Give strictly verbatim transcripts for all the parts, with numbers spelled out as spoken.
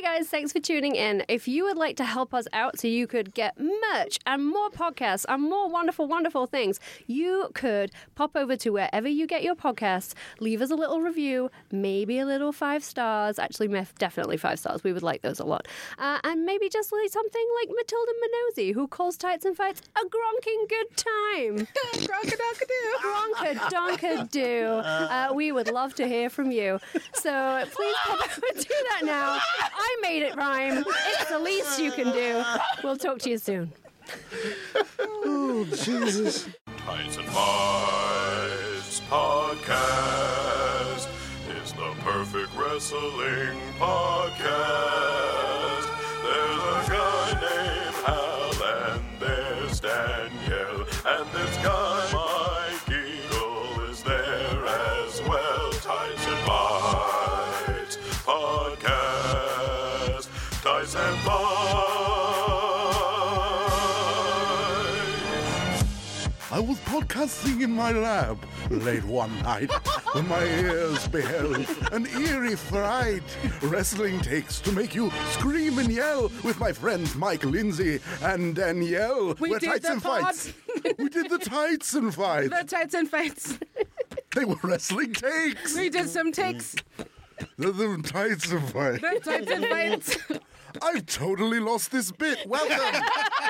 guys, thanks for tuning in. If you would like to help us out so you could get merch and more podcasts and more wonderful, wonderful things, you could pop over to wherever you get your podcasts, leave us a little review, maybe a little five stars. Actually, definitely five stars. We would like those a lot. Uh, and maybe just like something like Matilda Minosi, who calls Tights and Fights a gronking good time. Gronka-donka-doo. Gronka-donka-doo. Uh, we would love to hear from you. So please pop over and do that now. I made it rhyme. It's the least you can do. We'll talk to you soon. Oh, Jesus. Tights and Fights Podcast is the perfect wrestling podcast. There's a guy named Hal and there's Danielle, and this guy Mike Eagle is there as well. Tights and Fights Podcast. Tights and Fights. I was podcasting in my lab late one night when my ears beheld an eerie fright. Wrestling takes to make you scream and yell with my friends Mike Lindsay and Danielle. We We're did Tights the and pod. Fights. We did the Tights and Fights. The Tights and Fights. They were wrestling takes. We did some takes. The, the Tights and Fights. The Tights and Fights. I've totally lost this bit. Welcome.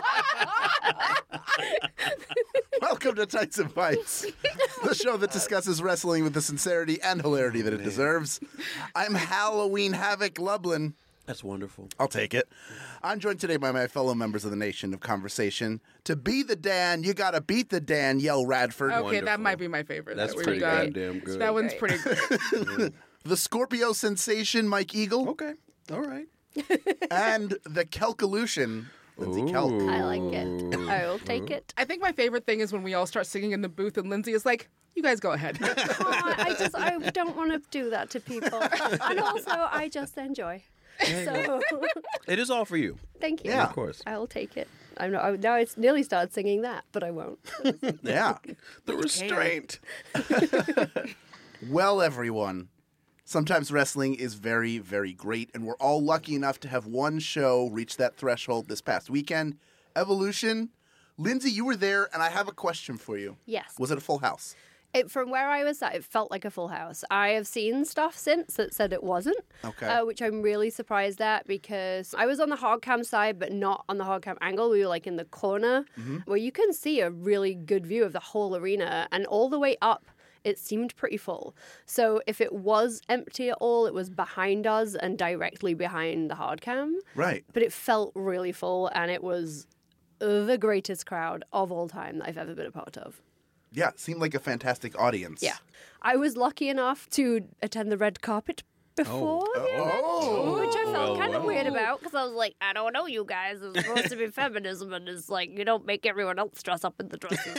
Welcome to Tights and Fights, the show that discusses wrestling with the sincerity and hilarity that it deserves. I'm Halloween Havoc Lublin. That's wonderful. I'll take it. I'm joined today by my fellow members of the Nation of Conversation. To be the Dan, you gotta beat the Dan, Yell Radford. Okay, Wonderful. that might be my favorite. That's that we've pretty done. goddamn good. That one's pretty good. The Scorpio Sensation, Mike Eagle. Okay. All right. And the Kelkolution, Lindsay Kelk. I like it. I will take it. I think my favorite thing is when we all start singing in the booth and Lindsay is like, you guys go ahead. Oh, I just I don't want to do that to people. And also, I just enjoy. So, It is all for you. thank you. Yeah. Of course. I will take it. I'm not, I, now I nearly started singing that, but I won't. Yeah. The restraint. Well, everyone, sometimes wrestling is very, very great, and we're all lucky enough to have one show reach that threshold this past weekend. Evolution. Lindsay, you were there, and I have a question for you. Yes. Was it a full house? It, from where I was at, it felt like a full house. I have seen stuff since that said it wasn't, Okay. uh, which I'm really surprised at because I was on the hard cam side, but not on the hard cam angle. We were like in the corner where you can see a really good view of the whole arena, and all the way up, it seemed pretty full. So if it was empty at all, it was behind us and directly behind the hard cam. Right. But it felt really full, and it was the greatest crowd of all time that I've ever been a part of. Yeah, it seemed like a fantastic audience. Yeah. I was lucky enough to attend the red carpet before, Oh. which I felt Well, kind of well. weird about because I was like, I don't know, you guys. It's supposed to be feminism, and it's like you don't make everyone else dress up in the dresses.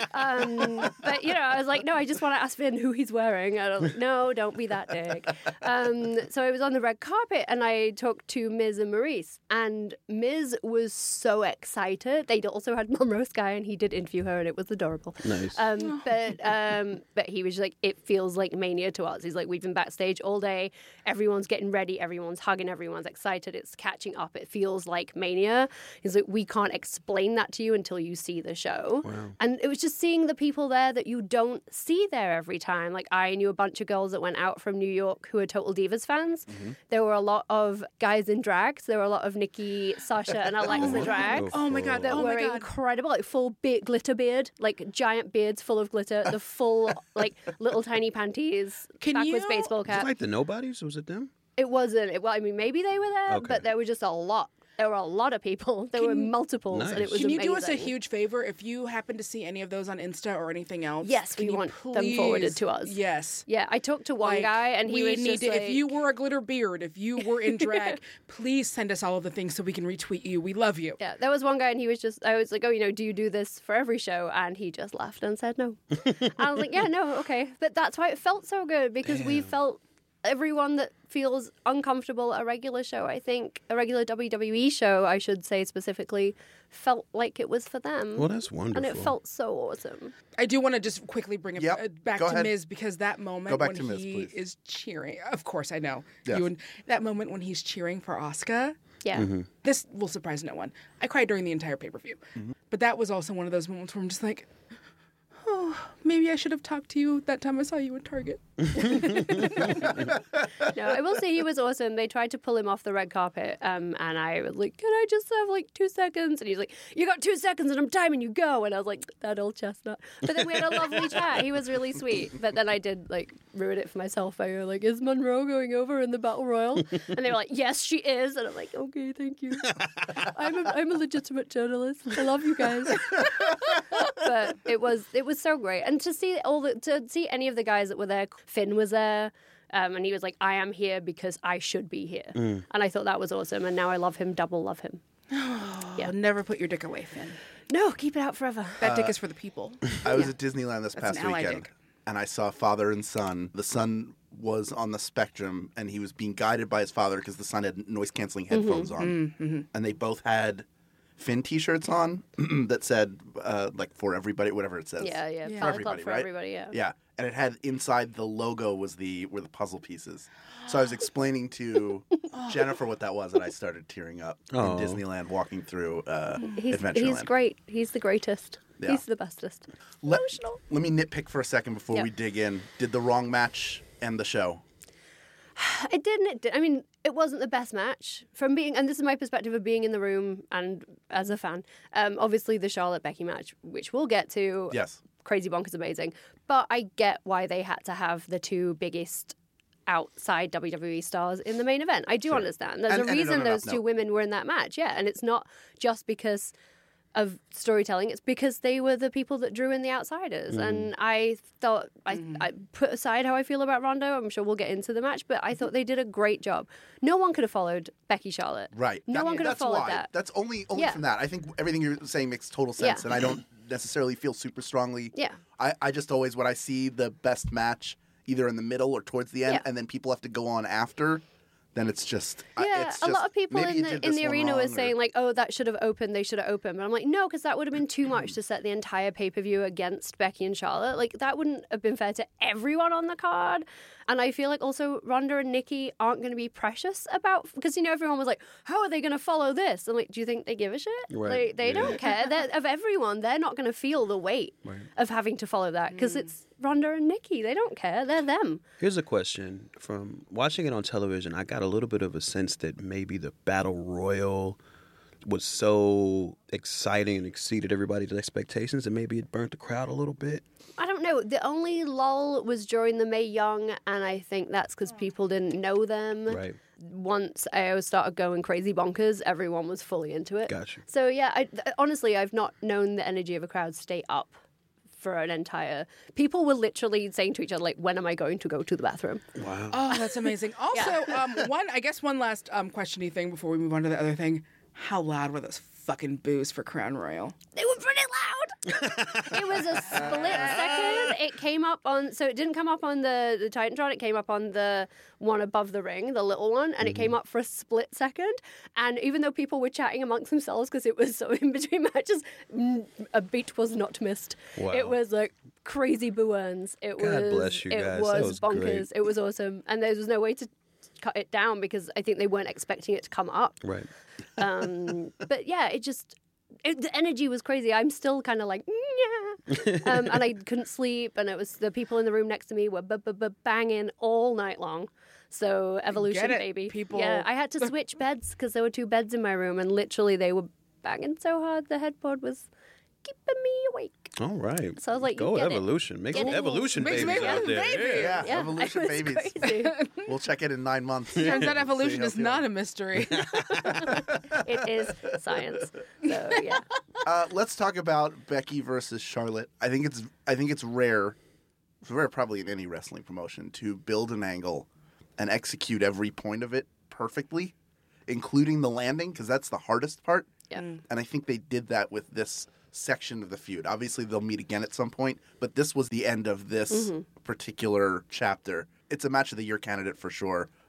um, but you know, I was like, no, I just want to ask Finn who he's wearing. I don't, no, don't be that dick. Um, so I was on the red carpet, and I talked to Miz and Maurice, and Miz was so excited. They also had Monroe Sky, and he did interview her, and it was adorable. Nice. Um, but um, but he was like, it feels like Mania to us. He's like, we've been backstage all day. Everyone's getting ready. Everyone's hugging. Everyone's excited. It's catching up. It feels like Mania. He's like, we can't explain that to you until you see the show. Wow. And it was just seeing the people there that you don't see there every time. Like I knew a bunch of girls that went out from New York who are Total Divas fans. Mm-hmm. There were a lot of guys in drag. So there were a lot of Nikki, Sasha, and Alexa drag. Oh my God. That Oh my were God. incredible, like full be- glitter beard, like giant beards full of glitter, the full like little tiny panties, Can backwards you- baseball Was it cap. like the Nobodies? Was it them? It wasn't. It, well, I mean, maybe they were there, Okay. but there were just a lot. There were a lot of people. There were multiples, and it Nice. was Can you amazing. do us a huge favor if you happen to see any of those on Insta or anything else? Yes, can we you want them please- forwarded to us. Yes. Yeah, I talked to one Like, guy, and he we was need just to, like, if you wore a glitter beard, if you were in drag, please send us all of the things so we can retweet you. We love you. Yeah, there was one guy, and he was just, I was like, oh, you know, do you do this for every show? And he just laughed and said no. And I was like, yeah, no, okay. But that's why it felt so good, because we felt everyone that feels uncomfortable. A regular show, I think, a regular W W E show, I should say specifically, felt like it was for them. Well, that's wonderful. And it felt so awesome. I do want to just quickly bring it Yep. uh, back Go to ahead. Miz because that moment Go back when to Miz, he please. is cheering. Of course, I know. Yes. You and that moment when he's cheering for Asuka. Yeah. Mm-hmm. This will surprise no one. I cried during the entire pay-per-view. Mm-hmm. But that was also one of those moments where I'm just like, oh, maybe I should have talked to you that time I saw you at Target. No, I will say he was awesome. They tried to pull him off the red carpet, um, and I was like, "Can I just have like two seconds?" And he's like, "You got two seconds, and I'm timing you. Go!" And I was like, "That old chestnut." But then we had a lovely chat. He was really sweet. But then I did like ruin it for myself. I was like, "Is Monroe going over in the battle royal?" And they were like, "Yes, she is." And I'm like, "Okay, thank you. I'm a, I'm a legitimate journalist. I love you guys." But it was it was so great, and to see all the to see any of the guys that were there. Finn was there. Um, and he was like, I am here because I should be here. Mm. And I thought that was awesome. And now I love him, double love him. Yeah. Never put your dick away, Finn. No, keep it out forever. That dick is for the people. I was at Disneyland this That's past an ally weekend, dick. and I saw father and son. The son was on the spectrum, and he was being guided by his father because the son had noise-canceling headphones on. Mm-hmm. And they both had Finn T-shirts on that said, uh, like, for everybody, whatever it says. Yeah, yeah. Yeah. Palette For Club everybody, for right? everybody, yeah. Yeah, and it had inside the logo was the were the puzzle pieces. So I was explaining to Jennifer what that was, and I started tearing up Oh. in Disneyland walking through uh, He's, Adventureland. he's great. He's the greatest. Yeah. He's the bestest. Let, Emotional. let me nitpick for a second before Yeah. we dig in. Did the wrong match end the show? It didn't. It did. I mean, it wasn't the best match from being, and this is my perspective of being in the room and as a fan. Um, obviously, the Charlotte Becky match, which we'll get to, Yes. crazy bonkers amazing. But I get why they had to have the two biggest outside W W E stars in the main event. I do understand. There's And- a and I reason don't those enough, two no. women were in that match. Yeah, and it's not just because of storytelling. It's because they were the people that drew in the outsiders. Mm. And I thought, I, I put aside how I feel about Rondo. I'm sure we'll get into the match, but I thought they did a great job. No one could have followed Becky Charlotte. Right. No That- one could have that's followed why. that. That's only only Yeah. from that. I think everything you're saying makes total sense, Yeah. and I don't necessarily feel super strongly. Yeah. I, I just always, when I see the best match, either in the middle or towards the end, Yeah. and then people have to go on after, then it's just I- Yeah, it's a just, lot of people maybe in you the did in this the one arena were wrong, or- saying like, "Oh, that should have opened. They should have opened." But I'm like, no, because that would have been too much to set the entire pay per view against Becky and Charlotte. Like that wouldn't have been fair to everyone on the card. And I feel like also Ronda and Nikki aren't going to be precious about because you know everyone was like, "How are they going to follow this?" I'm like, do you think they give a shit? Right. Like, they Yeah. don't care. They're, of everyone, they're not going to feel the weight of having to follow that because it's Ronda and Nikki. They don't care. They're them. Here's a question. From watching it on television, I got a little bit of a sense that maybe the Battle Royal was so exciting and exceeded everybody's expectations that maybe it burnt the crowd a little bit. I don't know. The only lull was during the Mae Young, and I think that's because people didn't know them. Right. Once I started going crazy bonkers, everyone was fully into it. Gotcha. So yeah, I, th- honestly, I've not known the energy of a crowd stay up for an entire. People were literally saying to each other, like, "When am I going to go to the bathroom?" Wow. Oh, that's amazing. Also, um, one I guess one last um, questiony thing before we move on to the other thing. How loud were those fucking boos for Crown Royal? They were pretty loud. It was a split second. It came up on, so it didn't come up on the, the Titantron. It came up on the one above the ring, the little one, and it came up for a split second. And even though people were chatting amongst themselves because it was so in between matches, mm, a beat was not missed. Wow. It was like crazy boo-earns. It God was, bless you it guys. was, That was bonkers. great. It was awesome, and there was no way to cut it down because I think they weren't expecting it to come up. Right. Um, but yeah, it just it, the energy was crazy. I'm still kind of like, yeah, um, and I couldn't sleep, and it was the people in the room next to me were b- b- b- banging all night long. So evolution, Get it, baby. people. Yeah, I had to switch beds because there were two beds in my room, and literally they were banging so hard the headboard was keeping me awake. All right. So I was like, go get it. evolution. Make Get some it. evolution Make some babies out evolution there. babies. Yeah, Yeah, evolution it was babies. crazy. We'll check it in nine months. Turns out See evolution how is feeling. not a mystery. It is science. So yeah. Uh, let's talk about Becky versus Charlotte. I think it's I think it's rare, it's rare probably in any wrestling promotion to build an angle and execute every point of it perfectly, including the landing because that's the hardest part. Yeah. And I think they did that with this section of the feud. Obviously, they'll meet again at some point, but this was the end of this Mm-hmm. particular chapter. It's a match of the year candidate for sure.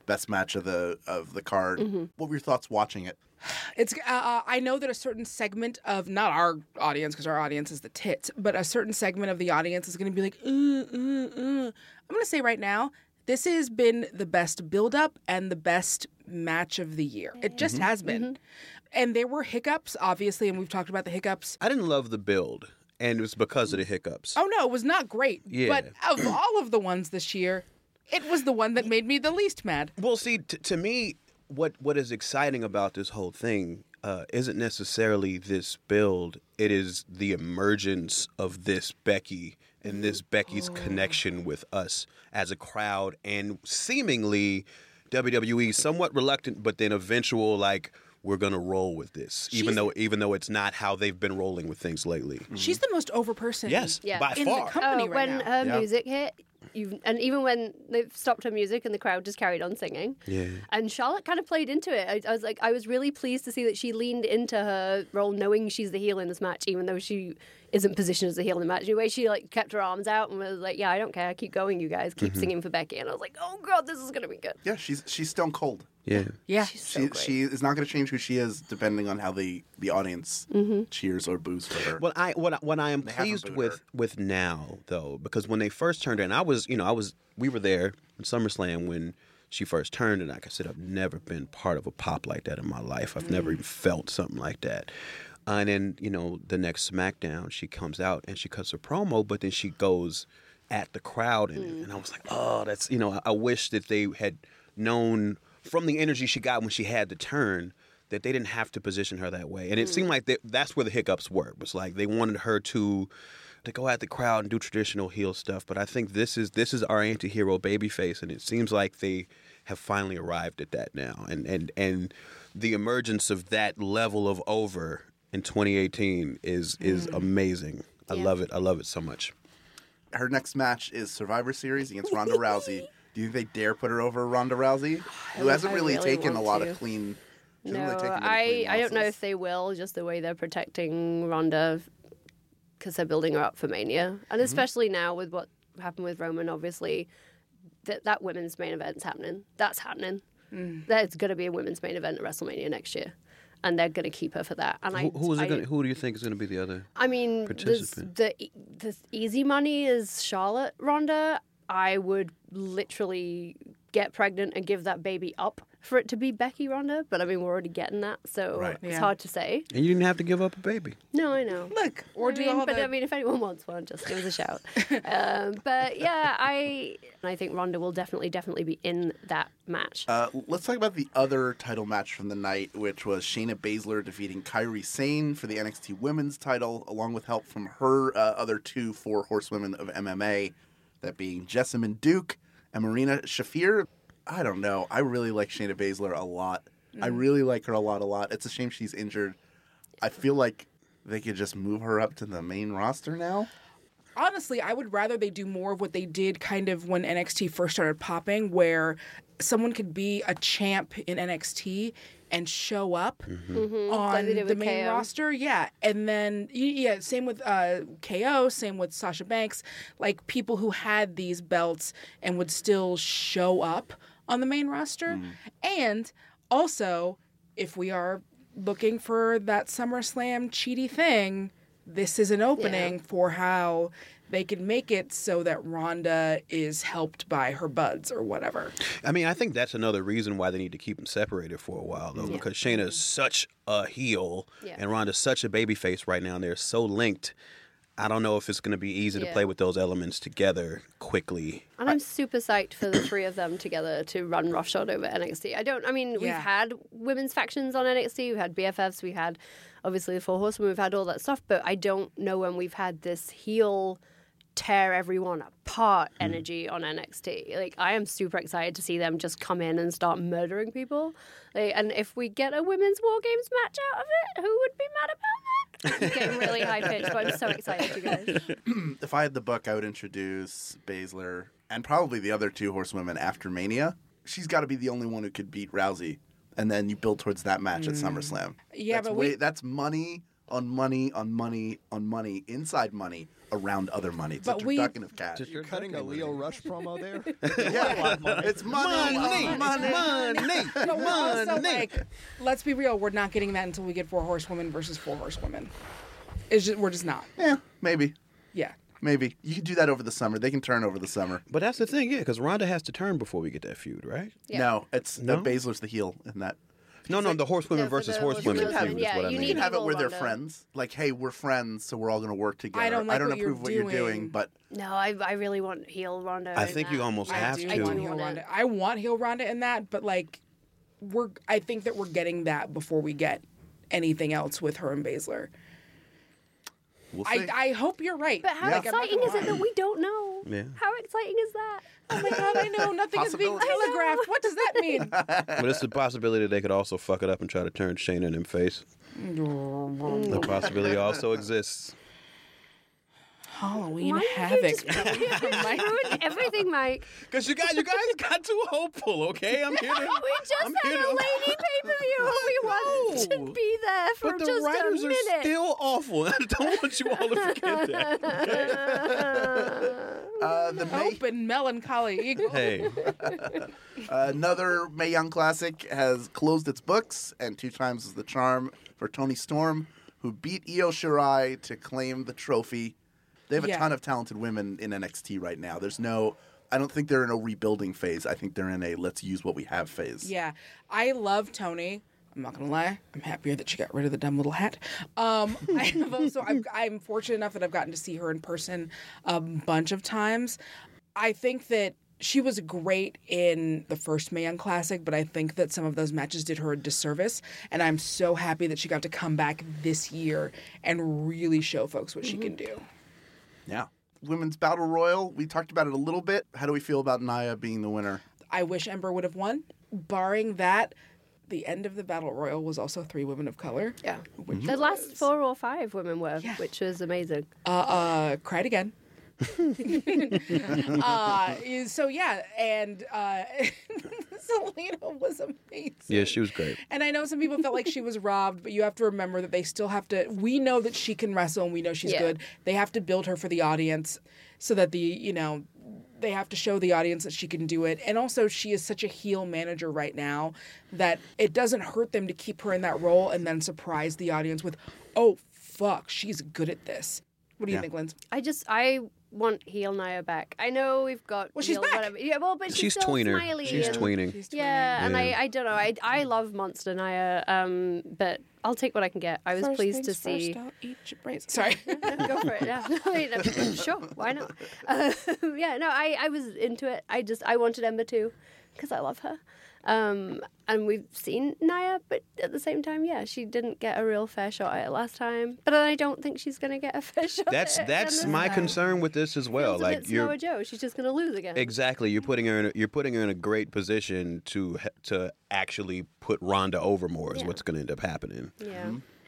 best match of the of the card. Mm-hmm. What were your thoughts watching it? It's. Uh, I know that a certain segment of not our audience, because our audience is the tits, but a certain segment of the audience is going to be like, uh, uh, uh. I'm going to say right now, this has been the best build-up and the best match of the year. It just Mm-hmm. has been. Mm-hmm. And there were hiccups, obviously, and we've talked about the hiccups. I didn't love the build, and it was because of the hiccups. Oh no, it was not great. Yeah. But of all of the ones this year, it was the one that made me the least mad. Well, see, t- to me, what what is exciting about this whole thing uh, isn't necessarily this build. It is the emergence of this Becky and this Becky's connection with us as a crowd, and seemingly W W E somewhat reluctant, but then eventual like we're gonna roll with this, even She's- though even though it's not how they've been rolling with things lately. She's the most over person. Yes, Yeah. by In the far. company Oh, right when now. her Yeah. music hit, you and even when they stopped her music and the crowd just carried on singing. Yeah. And Charlotte kind of played into it. I, I was like, I was really pleased to see that she leaned into her role, knowing she's the heel in this match, even though she isn't positioned as the heel in the match. The way she like kept her arms out and was like, "Yeah, I don't care. Keep going, you guys. Keep singing for Becky." And I was like, "Oh god, this is gonna be good." Yeah, she's she's stone cold. Yeah. Yeah. She's so She great. she is not going to change who she is depending on how the the audience Mm-hmm. cheers or boos for her. Well, I what I- what I am They haven't pleased booed with her. with now though, because when they first turned her, and I was you know I was we were there in SummerSlam when she first turned, and like I said, I've never been part of a pop like that in my life. I've never even felt something like that. And then you know the next SmackDown, she comes out and she cuts her promo, but then she goes at the crowd, and, and I was like, oh, that's you know I, I wish that they had known from the energy she got when she had the turn that they didn't have to position her that way. And it seemed like they, that's where the hiccups were. It was like they wanted her to to go at the crowd and do traditional heel stuff. But I think this is this is our anti-hero babyface, and it seems like they have finally arrived at that now. And and and the emergence of that level of over in twenty eighteen is is amazing. I Yeah. love it. I love it so much. Her next match is Survivor Series against Ronda Rousey. Do you think they dare put her over Ronda Rousey, who hasn't I really, really taken a want lot to. of clean? she hasn't No, really taken many I, clean I don't know losses. if they will, just the way they're protecting Ronda because they're building her up for Mania. And especially now with what happened with Roman, obviously, that, that women's main event's happening. That's happening. There's going to be a women's main event at WrestleMania next year. And they're going to keep her for that. And I, Who, who is I, it? Gonna, who do you think is going to be the other? I mean, there's, participant? the the easy money is Charlotte Ronda. I would literally get pregnant and give that baby up for it to be Becky Ronda, but I mean, we're already getting that, so Right. it's Yeah. hard to say. And you didn't have to give up a baby. No, I know. Look, or I do mean, all but the... I mean, if anyone wants one, just give us a shout. um, but yeah, I I think Ronda will definitely, definitely be in that match. Uh, let's talk about the other title match from the night, which was Shayna Baszler defeating Kairi Sane for the N X T Women's title, along with help from her uh, other two four horsewomen of M M A, that being Jessamine Duke and Marina Shafir. I don't know. I really like Shayna Baszler a lot. I really like her a lot, a lot. It's a shame she's injured. I feel like they could just move her up to the main roster now. Honestly, I would rather they do more of what they did kind of when N X T first started popping, where someone could be a champ in N X T and show up Like on they did the with main K O. roster. Yeah. And then, y- yeah, same with uh, K O, same with Sasha Banks. Like people who had these belts and would still show up on the main roster. And also, if we are looking for that SummerSlam cheaty thing, this is an opening Yeah. for how they can make it so that Ronda is helped by her buds or whatever. I mean, I think that's another reason why they need to keep them separated for a while, though, because Shayna is such a heel Yeah. and Ronda's such a babyface right now, and they're so linked. I don't know if it's going to be easy to Yeah. play with those elements together quickly. And I'm super psyched for the three of them together to run roughshod over N X T. I don't, I mean, we've Yeah. had women's factions on N X T, we've had B F Fs, we had obviously the Four Horsemen, we've had all that stuff, but I don't know when we've had this heel tear everyone apart energy on N X T. Like, I am super excited to see them just come in and start murdering people. Like, and if we get a women's War Games match out of it, who would be mad about that? I'm getting really high pitched, but I'm so excited, you guys. If I had the book, I would introduce Baszler and probably the other two horsewomen after Mania. She's got to be the only one who could beat Rousey, and then you build towards that match at SummerSlam. Yeah, that's but way, we- that's money on money on money on money inside money around other money. It's But a we- turducken of cash. You're cutting a Leo Rush promo there? yeah, it's money, Money, money, money, But we're also money. like, let's be real, we're not getting that until we get four horsewomen versus four horsewomen. It's just, we're just not. Yeah, maybe, Yeah. maybe you can do that over the summer. They can turn over the summer. But that's the thing, yeah, because Ronda has to turn before we get that feud, right? Yeah. No, it's No? Uh, Baszler's the heel in that. No, no, the horsewomen Yeah, for versus the horsewomen horsewomen, feud is yeah, what I you mean. You can have it Evil where they're Ronda. friends. Like, hey, we're friends, so we're all going to work together. I don't like I don't what you're approve what you're doing, doing. but No, I, I really want heel Ronda. I in think that. you almost I have do to. want do heel want it. Ronda. I want heel Ronda in that, but like, we're. I think that we're getting that before we get anything else with her and Baszler. we'll see. I, I hope you're right. But how Yeah. Like, I'm not exciting gonna is it lie. that we don't know? Yeah. How exciting is that? Oh my god, I know nothing is being Possibility. telegraphed. What does that mean? But it's a possibility they could also fuck it up and try to turn Shayna in them face. The possibility also exists. Halloween Why did you havoc. just, you just ruined everything, Mike. Because you guys, you guys got too hopeful, okay? I'm here to. We just I'm had here a to- lady pay per view. We wanted know. to be there for But the just writers a are minute. still awful. I don't want you all to forget that. uh, the May, Hope and melancholy eagle. Hey, another Mae Young Classic has closed its books, and two times is the charm for Toni Storm, who beat Io Shirai to claim the trophy. They have a Yeah. ton of talented women in N X T right now. There's no, I don't think they're in a rebuilding phase. I think they're in a let's use what we have phase. Yeah, I love Tony. I'm not gonna lie. I'm happier that she got rid of the dumb little hat. Um, I have also, I'm, I'm fortunate enough that I've gotten to see her in person a bunch of times. I think that she was great in the first Mae Young Classic, but I think that some of those matches did her a disservice. And I'm so happy that she got to come back this year and really show folks what she can do. Yeah. Women's Battle Royal, we talked about it a little bit. How do we feel about Nia being the winner? I wish Ember would have won. Barring that, the end of the Battle Royal was also three women of color. Yeah. Which The last was- four or five women were, Yeah. which was amazing. Uh, uh, cried again. uh, so yeah, and uh, Selena was amazing. yeah, she was great. And I know some people felt like she was robbed, but you have to remember that they still have to. We know that she can wrestle, and we know she's Yeah. good. They have to build her for the audience, so that the you know. They have to show the audience that she can do it. And also, she is such a heel manager right now that it doesn't hurt them to keep her in that role and then surprise the audience with, oh, fuck, she's good at this. What do you Yeah. think, Linz? I just, I want heel Nia back. I know we've got Well, she's heel back. whatever. Yeah, well, but she's, She's still tweener. smiley. She's and- tweening. She's Yeah, and I, Yeah. I don't know. I, I love Monster Nia, um, but I'll take what I can get. I was First pleased to things see. first, I'll eat your brains. Sorry. Go for it. Yeah, I mean, uh, sure. Why not? Uh, yeah, no, I, I was into it. I just I wanted Ember too because I love her. Um, and we've seen Nia, but at the same time, yeah, she didn't get a real fair shot at it last time. But I don't think she's going to get a fair shot. That's at it that's again my this time. concern with this as well. Feels a Like bit you're Samoa Joe. She's just going to lose again. exactly you're putting her in a, you're putting her in a great position to ha- to actually put Ronda over more is Yeah. what's going to end up happening. Yeah.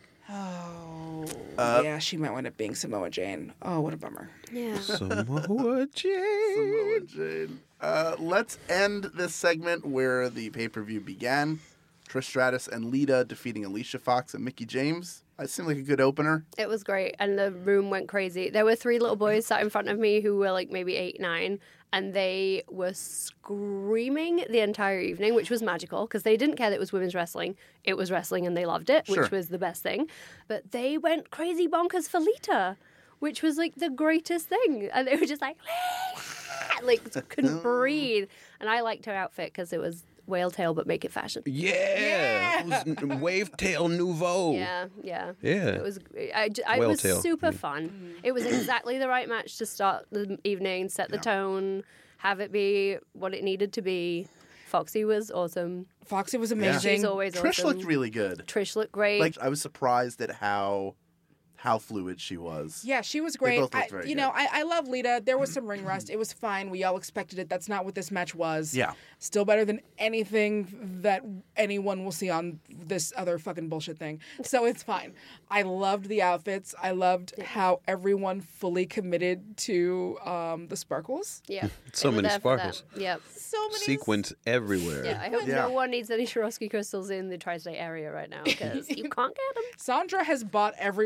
Oh, Uh, yeah, she might wind up being Samoa Jane. Oh, what a bummer. Yeah. Samoa Jane. Samoa Jane. Uh, let's end this segment where the pay-per-view began. Trish Stratus and Lita defeating Alicia Fox and Mickie James. It seemed like a good opener. It was great, and the room went crazy. There were three little boys sat in front of me who were like maybe eight, nine, and they were screaming the entire evening, which was magical because they didn't care that it was women's wrestling. It was wrestling, and they loved it, Sure. which was the best thing. But they went crazy bonkers for Lita, which was like the greatest thing, and they were just like, like couldn't breathe. And I liked her outfit because it was whale tail, but make it fashion. Yeah, It was wave tail nouveau. Yeah, yeah, Yeah. It was. I, j- I- it Whale was tail. super fun. It was exactly the right match to start the evening, set the tone, have it be what it needed to be. Foxy was awesome. Foxy was amazing. She's always Trish awesome. looked really good. Trish looked great. Like I was surprised at how how fluid she was. Yeah, she was They great. both looked I- very you good. know, I, I love Lita. There was some ring rust. It was fine. We all expected it. That's not what this match was. Yeah. Still better than anything that anyone will see on this other fucking bullshit thing. So it's fine. I loved the outfits. I loved how everyone fully committed to um, the sparkles. yeah, So they were many there for sparkles. that. Yep. So many Sequence everywhere. Yeah, I hope Yeah. no one needs any Swarovski crystals in the tri-state area right now because you can't get them. Sandra has bought every between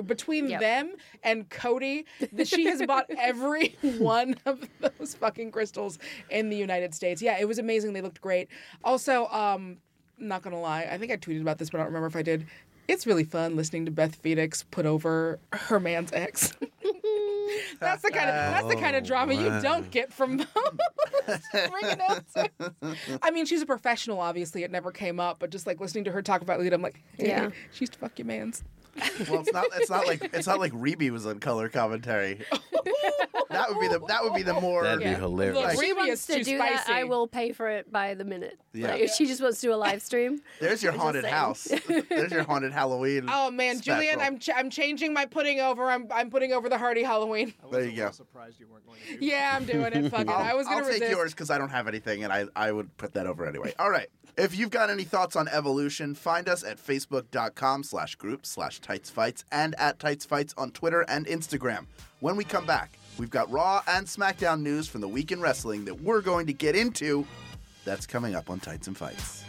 Yep. them and Cody that she has bought every one of those fucking crystals in the United States. Yeah, it was amazing. They looked great. Also, um, not gonna lie, I think I tweeted about this, but I don't remember if I did. It's really fun listening to Beth Phoenix put over her man's ex. That's the kind of that's the kind of drama you don't get from most ring announcers. I mean, she's a professional. Obviously, it never came up, but just like listening to her talk about Lita, I'm like, hey, Yeah. she used to fuck your man's. Well, it's not. It's not like it's not like Reby was on color commentary. That would be the. That would be the more. That'd Yeah. be hilarious. Look, If she Reby wants is to too do that, spicy. I will pay for it by the minute. Yeah. Like, if she just wants to do a live stream. There's your I'm just haunted saying. house. There's your haunted Halloween. Oh man, special. Julian, I'm ch- I'm changing my pudding over. I'm I'm putting over the Hardy Halloween. There you go. Surprised you weren't going to do Yeah, I'm doing it. Fuck it. I'll, I was gonna I'll take resist. yours because I don't have anything, and I, I would put that over anyway. All right. If you've got any thoughts on Evolution, find us at facebook.com slash group slash tightsfights and at tightsfights on Twitter and Instagram. When we come back, we've got Raw and SmackDown news from the week in wrestling that we're going to get into. That's coming up on Tights and Fights.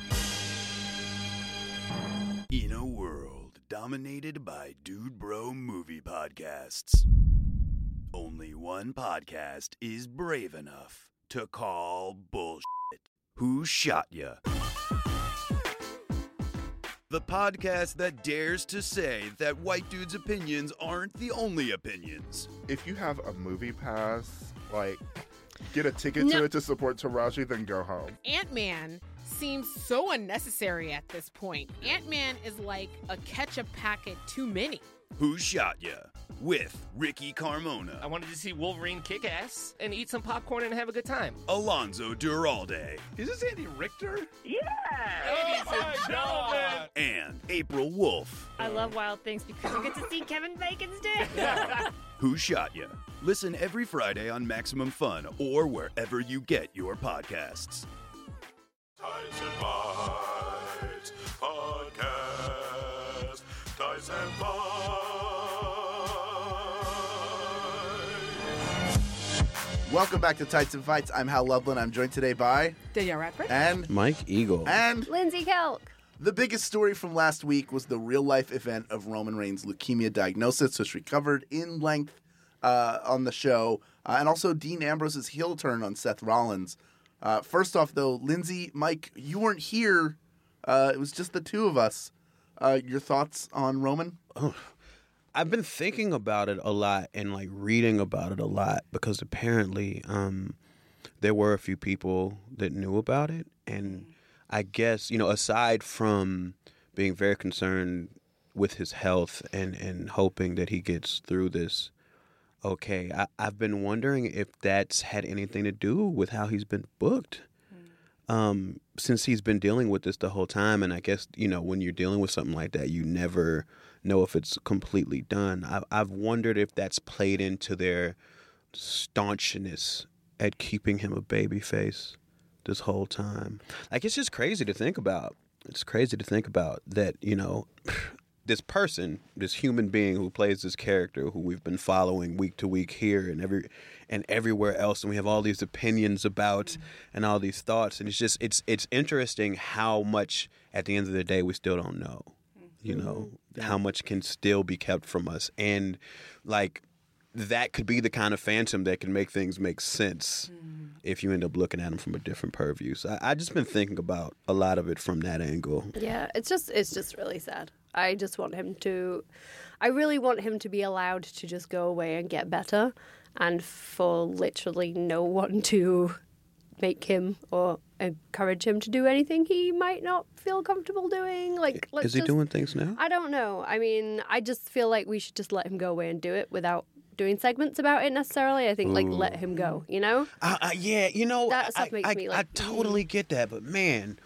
In a world dominated by Dude Bro movie podcasts, only one podcast is brave enough to call bullshit. Who Shot Ya? The podcast that dares to say that white dudes' opinions aren't the only opinions. If you have a movie pass, like, get a ticket No. to it to support Taraji, then go home. Ant-Man seems so unnecessary at this point. Ant-Man is like a ketchup packet too many. Who Shot Ya? With Ricky Carmona, I wanted to see Wolverine kick ass and eat some popcorn and have a good time. Alonzo Duralde, Is this Andy Richter? Ladies and gentlemen. and April Wolf. I love Wild Things because we get to see Kevin Bacon's dick. Who Shot Ya? Listen every Friday on Maximum Fun or wherever you get your podcasts. Tights and Fights Podcast. Tights and Fights. Welcome back to Tights and Fights. I'm Hal Lublin. I'm joined today by Danielle Radford. and Mike Eagle. and Lindsay Kelk. the biggest story from last week was the real life event of Roman Reigns' leukemia diagnosis, which we covered in length uh, on the show, uh, and also Dean Ambrose's heel turn on Seth Rollins. Uh, first off, though, Lindsay, Mike, you weren't here. Uh, it was just the two of us. Uh, your thoughts on Roman? I've been thinking about it a lot and like reading about it a lot because apparently um, there were a few people that knew about it. And I guess, you know, aside from being very concerned with his health and, and hoping that he gets through this okay, I, I've been wondering if that's had anything to do with how he's been booked. Um, since he's been dealing with this the whole time, and I guess, you know, when you're dealing with something like that, you never know if it's completely done. I've, I've wondered if that's played into their staunchness at keeping him a babyface this whole time. Like, it's just crazy to think about. It's crazy to think about that, you know, this person, this human being who plays this character who we've been following week to week here and every and everywhere else, and we have all these opinions about and all these thoughts, and it's just it's it's interesting how much at the end of the day we still don't know, you know, how much can still be kept from us, and like that could be the kind of phantom that can make things make sense if you end up looking at them from a different purview. So I, I just been thinking about a lot of it from that angle. Yeah, it's just it's just really sad. I just want him to, I really want him to be allowed to just go away and get better, and for literally no one to make him or encourage him to do anything he might not feel comfortable doing. Like, let's Is he just- doing things now? I don't know. I mean, I just feel like we should just let him go away and do it without doing segments about it necessarily. I think, like, let him go, you know? Uh, uh, yeah, you know, That stuff I, makes I, me, I like, totally get that, but man,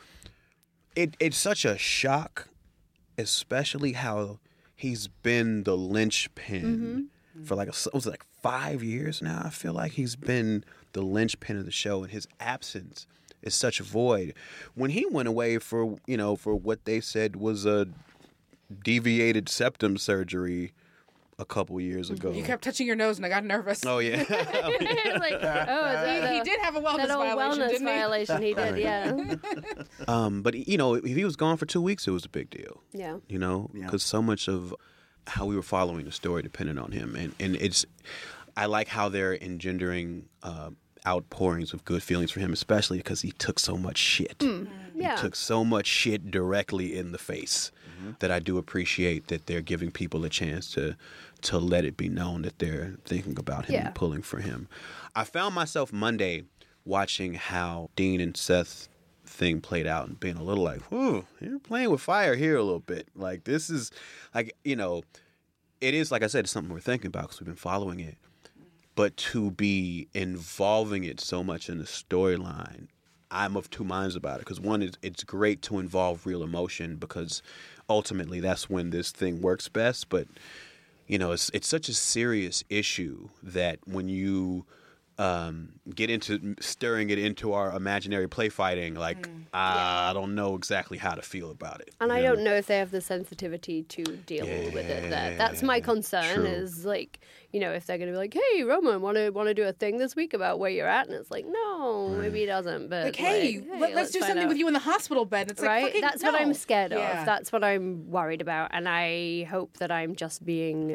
it it's such a shock, especially how he's been the linchpin for like a, it was like five years now. I feel like he's been the linchpin of the show, and his absence is such a void. When he went away for you know for what they said was a deviated septum surgery a couple years ago. You kept touching your nose, and I got nervous. Oh yeah. like, oh, is that he, he the- did have a wellness that old violation, wellness didn't he? violation he did, yeah. Um, but you know, if he was gone for two weeks, it was a big deal. Yeah. You know, Yeah. because so much of how we were following the story depended on him, and and it's I like how they're engendering uh, outpourings of good feelings for him, especially because he took so much shit. Mm. Yeah. He took so much shit directly in the face Mm-hmm. that I do appreciate that they're giving people a chance to to let it be known that they're thinking about him Yeah. and pulling for him. I found myself Monday watching how Dean and Seth thing played out and being a little like, whew, you're playing with fire here a little bit. Like, this is, like, you know, it is, like I said, it's something we're thinking about because we've been following it. But to be involving it so much in the storyline, I'm of two minds about it. Because one, is it's great to involve real emotion because ultimately that's when this thing works best. But, you know, it's it's such a serious issue that when you um, get into stirring it into our imaginary play fighting, like, Mm. I don't know exactly how to feel about it. And I you know? don't know if they have the sensitivity to deal with it there. That's my concern True. is like, you know, if they're going to be like, hey, Roman, want to want to do a thing this week about where you're at? And it's like, no, maybe he doesn't. But Like, hey, like, let, let's do find something out. with you in the hospital bed. It's like, right? fucking, That's no. what I'm scared Yeah. of. That's what I'm worried about. And I hope that I'm just being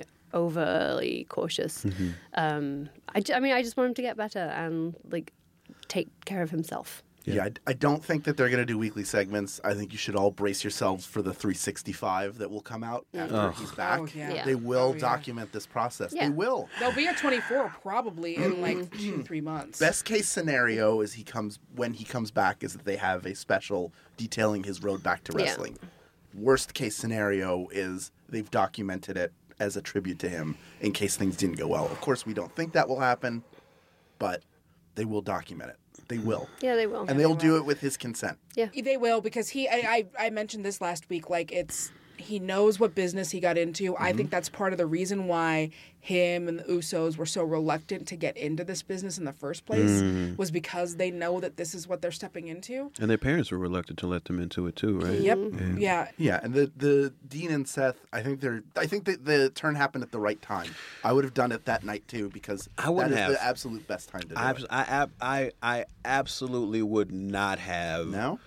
overly cautious. Mm-hmm. Um, I, ju- I mean, I just want him to get better and like take care of himself. Yeah, I, I don't think that they're going to do weekly segments. I think you should all brace yourselves for the three sixty-five that will come out after Oh. he's back. Oh, yeah. Yeah. They will Oh, yeah. document this process. Yeah. They will. There'll be a twenty-four probably in like two, three months. Best case scenario is he comes when he comes back is that they have a special detailing his road back to Yeah. wrestling. Worst case scenario is they've documented it as a tribute to him in case things didn't go well. Of course, we don't think that will happen, but they will document it. They will. Yeah, they will. And they'll do it with his consent. Yeah. They will because he. I, I I mentioned this last week. Like it's he knows what business he got into. I think that's part of the reason why him and the Usos were so reluctant to get into this business in the first place was because they know that this is what they're stepping into. And their parents were reluctant to let them into it too, right? Yep. Yeah. Yeah. Yeah, and the, the Dean and Seth, I think they're. I think that the turn happened at the right time. I would have done it that night too because I wouldn't that is have. the absolute best time to do I, it. I, I, I, I absolutely would not have. No?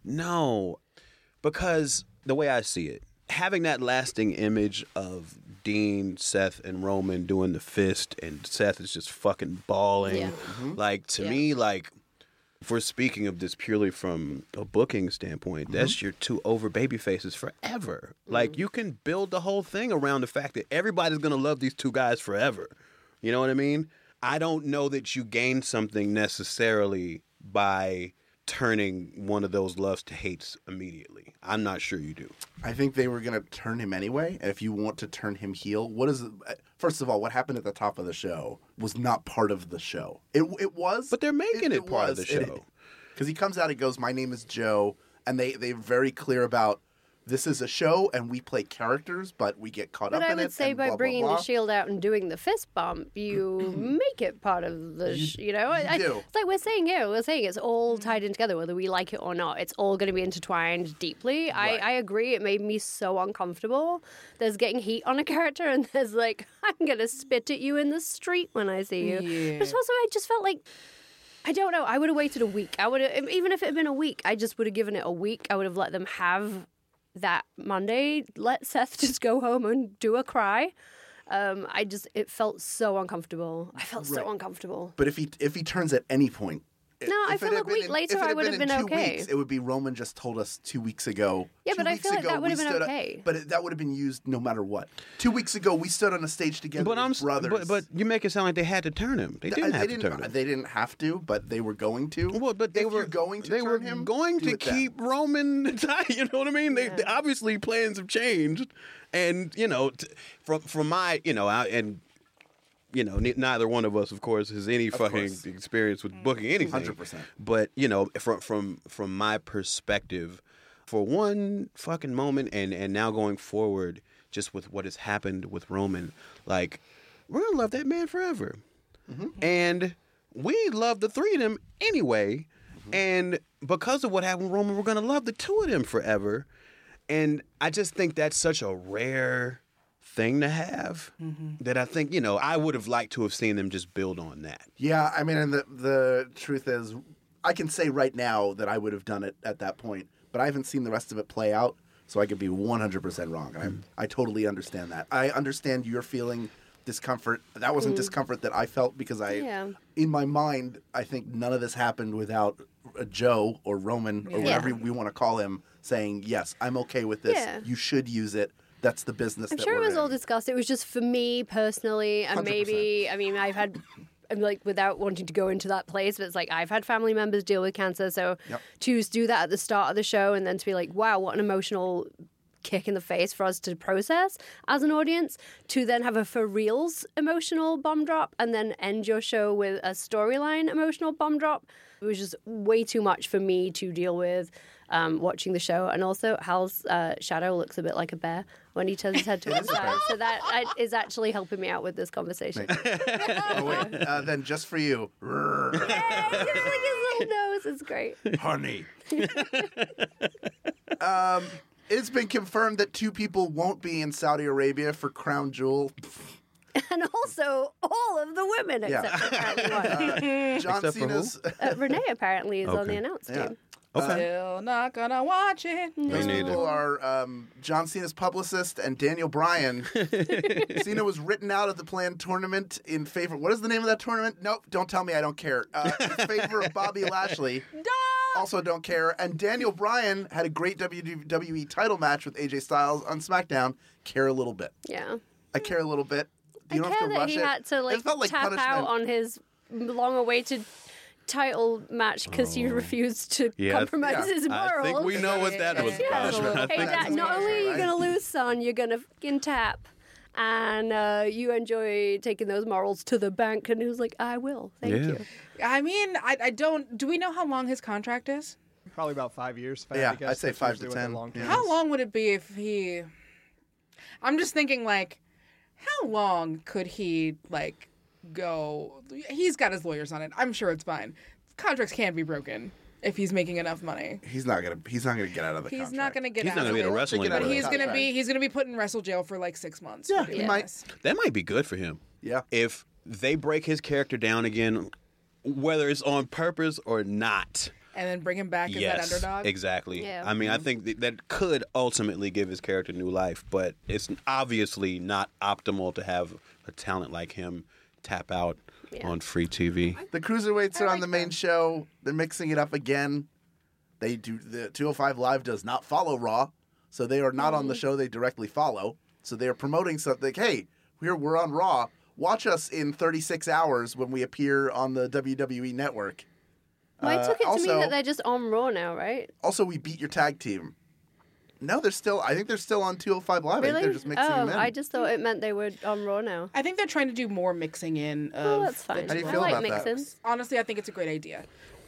No. Because the way I see it, having that lasting image of Dean, Seth, and Roman doing the fist, and Seth is just fucking bawling. Yeah. Like, to Yeah. me, like, if we're speaking of this purely from a booking standpoint, that's your two over baby faces forever. Like, you can build the whole thing around the fact that everybody's going to love these two guys forever. You know what I mean? I don't know that you gain something necessarily by turning one of those loves to hates immediately. I'm not sure you do. I think they were going to turn him anyway. And if you want to turn him heel, what is? First of all, what happened at the top of the show was not part of the show. It it was, But they're making it part of the was. show. Because he comes out and goes, "My name is Joe," and they they're very clear about this is a show and we play characters, but we get caught But up I in would it. say and by blah, blah, bringing blah. the shield out and doing the fist bump, you make it part of the, sh- you know, I, do. it's like we're saying here, we're saying it's all tied in together, whether we like it or not. It's all going to be intertwined deeply. Right. I, I agree. It made me so uncomfortable. There's getting heat on a character, and there's like, I'm going to spit at you in the street when I see you. Yeah. But also, I just felt like, I don't know. I would have waited a week. I would have, even if it had been a week, I just would have given it a week. I would have let them have that Monday. Let Seth just go home and do a cry. Um, I just, it felt so uncomfortable. I felt so Right. uncomfortable. But if he if he turns at any point. No, I if feel it had like a been week in- later if it I had would been have in been two okay. Weeks, it would be Roman just told us two weeks ago. Yeah, Two but I weeks feel like ago, that would we have been stood up- okay. but it, that would have been used no matter what. Two weeks ago, we stood on a stage together But I'm as s- brothers. but but you make it sound like they had to turn him. They didn't they have didn't, to turn him. They didn't have to, but they were going to. Well, but they if were you're going to they turn were him, going do to it then. keep Roman tight. You know what I mean? They, they- obviously plans have changed, and you know, t- from from my you know, I, and you know, ne- neither one of us, of course, has any fucking course. experience with booking anything. one hundred percent. But you know, from from from my perspective, for one fucking moment, and and now going forward, just with what has happened with Roman, like we're gonna love that man forever, and we love the three of them anyway. And because of what happened with Roman, we're gonna love the two of them forever. And I just think that's such a rare thing to have that I think, you know, I would have liked to have seen them just build on that. Yeah, I mean, and the the truth is, I can say right now that I would have done it at that point, but I haven't seen the rest of it play out. So I could be one hundred percent wrong. And I, I totally understand that. I understand you're feeling discomfort. That wasn't Mm. discomfort that I felt because I, Yeah. in my mind, I think none of this happened without uh, Joe or Roman or Yeah. whatever we want to call him saying, yes, I'm okay with this. Yeah. You should use it. That's the business I'm that sure it we're was in. all discussed. It was just for me personally, and one hundred percent. maybe, I mean, I've had, I'm like, without wanting to go into that place, but it's like I've had family members deal with cancer, so Yep. to do that at the start of the show and then to be like, wow, what an emotional kick in the face for us to process as an audience, to then have a for reals emotional bomb drop and then end your show with a storyline emotional bomb drop. It was just way too much for me to deal with um, watching the show. And also, Hal's uh, shadow looks a bit like a bear when he turns his head to one side. So that uh, is actually helping me out with this conversation. Oh, wait. Uh, then just for you. Yeah, it's like his little nose. It's great. Honey. um, it's been confirmed that two people won't be in Saudi Arabia for Crown Jewel. And also, all of the women except Yeah. apparently one. Uh, John Except for who? Cena's. Uh, Renee apparently is on Okay. the announce Yeah. team. Okay. Still not gonna watch it. Me Those neither. people are um, John Cena's publicist and Daniel Bryan. Cena was written out of the planned tournament in favor. What is the name of that tournament? Nope, don't tell me. I don't care. Uh, in favor of Bobby Lashley. Also don't care. And Daniel Bryan had a great W W E title match with A J Styles on SmackDown. Care a little bit. Yeah. I care a little bit. You I don't care have to that rush he it. had to It like, felt like tap punishment. out on his long-awaited title match because he refused to Yeah, I- compromise yeah. his morals. I think we know what that was Yeah. about. Yeah. I Hey, think Dad, not only are you going to lose, son, you're going to fucking tap. And uh, you enjoy taking those morals to the bank. And he was like, I will. Thank Yeah. you. I mean, I, I don't. Do we know how long his contract is? Probably about five years. If I Yeah, had to guess. I'd say That's five to usually what the ten. long term Yeah. How is. long would it be if he? I'm just thinking, like, how long could he like go? He's got his lawyers on it. I'm sure it's fine. Contracts can be broken if he's making enough money. He's not gonna. He's not gonna get out of the He's contract. not going to get He's out not of gonna be it. able to wrestle Get out But of anymore. the he's going to contract. be he's going to be put in wrestle jail for like six months. Yeah, for he doing might. this. That might be good for him. Yeah. If they break his character down again, whether it's on purpose or not. And then bring him back as Yes, that underdog. exactly. Yeah. I mean, I think that, that could ultimately give his character new life, but it's obviously not optimal to have a talent like him tap out Yeah. on free T V. The cruiserweights are I on the like main that. show. They're mixing it up again. They do the two oh five Live does not follow Raw, so they are not on the show they directly follow. So they are promoting something. Hey, we're we're on Raw. Watch us in thirty-six hours when we appear on the W W E network. Well, I Uh, took it to also- mean that they're just on Raw now, right? Also, we beat your tag team. No, they're still. I think they're still on two oh five Live. I think Really? they're just mixing oh, them in. I just thought it meant they were on Raw now. I think they're trying to do more mixing in of. Oh, that's fine. the How do you I feel like about that? mixins. Honestly, I think it's a great idea.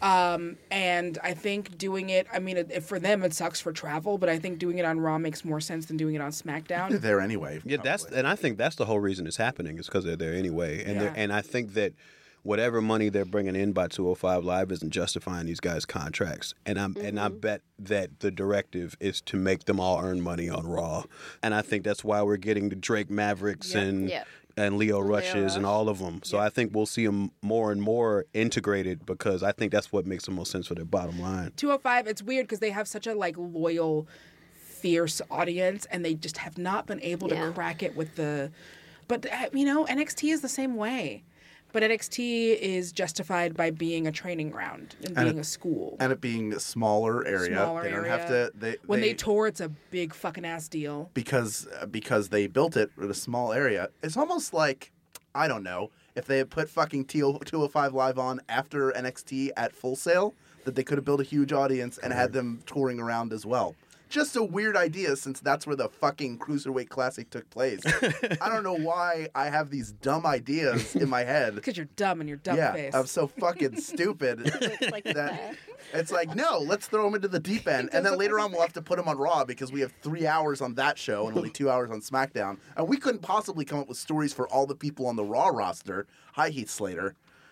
Um, and I think doing it, I mean, it, for them, it sucks for travel, but I think doing it on Raw makes more sense than doing it on They're SmackDown. there anyway. Yeah, that's probably. and I think that's the whole reason it's happening is because they're there anyway, and they're Yeah. and I think that whatever money they're bringing in by two oh five Live isn't justifying these guys' contracts, and I'm and I bet that the directive is to make them all earn money on Raw, and I think that's why we're getting the Drake Mavericks Yep. and. Yep. And Leo Leo Rushes and Rush. all of them. So I think we'll see them more and more integrated because I think that's what makes the most sense for their bottom line. two oh five, it's weird because they have such a like loyal, fierce audience, and they just have not been able Yeah. to crack it with the. But uh, you know, N X T is the same way. But N X T is justified by being a training ground and And being it- a school. And it being a smaller area, Smaller they don't area. have to. They, When they, they tour, it's a big fucking ass deal. because uh, because they built it in a small area. It's almost like I don't know if they had put fucking two oh five Live on after N X T at Full Sail, that they could have built a huge audience and had them touring around as well. Just a weird idea since that's where the fucking Cruiserweight Classic took place. I don't know why I have these dumb ideas in my head. Because you're dumb and you're dumb yeah, face. I'm so fucking stupid It's like that that. it's like, no, let's throw him into the deep end. And then later on, we'll have to put him on Raw because we have three hours on that show and only two hours on SmackDown. And we couldn't possibly come up with stories for all the people on the Raw roster. Hi, Heath Slater.